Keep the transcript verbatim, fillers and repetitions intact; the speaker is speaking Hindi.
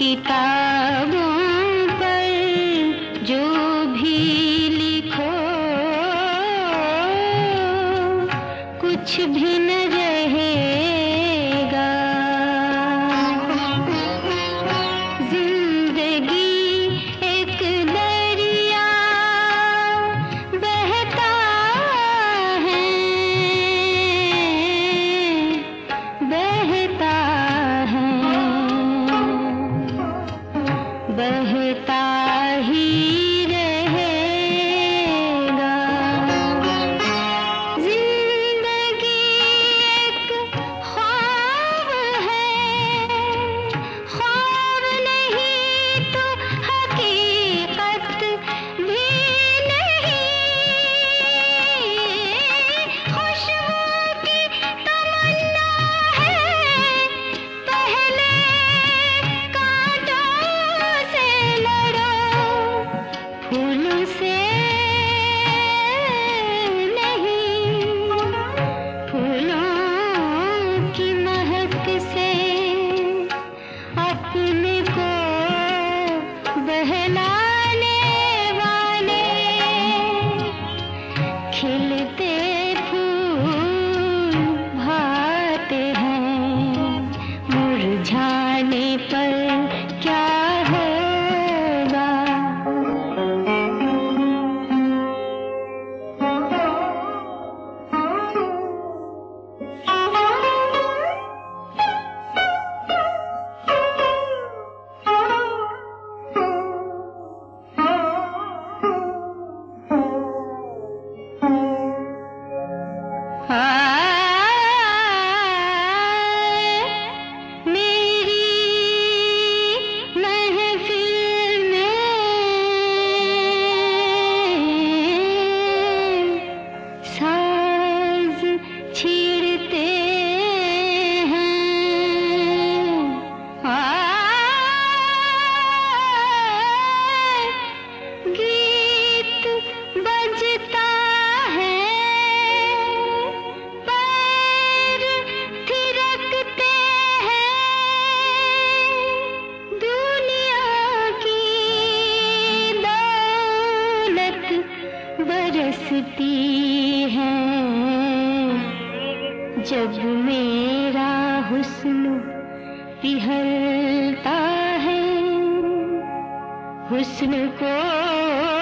किताबों पर जो भी लिखो कुछ भी न रहेगा। जिंदगी एक दरिया बहता है, बहता है, बहता ही रहेगा। जिंदगी एक ख्वाब है, ख्वाब नहीं तो हकीकत भी नहीं। खुशबू की तमन्ना है, पहले कांटों से लड़ो, फूलों से नहीं, फूलों की महक से अपने को बहलाने वाले खिलते फूल भाते हैं, मुरझाने पर क्या होगा। मेरी महफिल में साज छेड़ते हैं, गीत बजता है, पैर थिरकते हैं, दुनिया की दौलत बरसती है। जब मेरा हुस्न पिघलता है, हुस्न को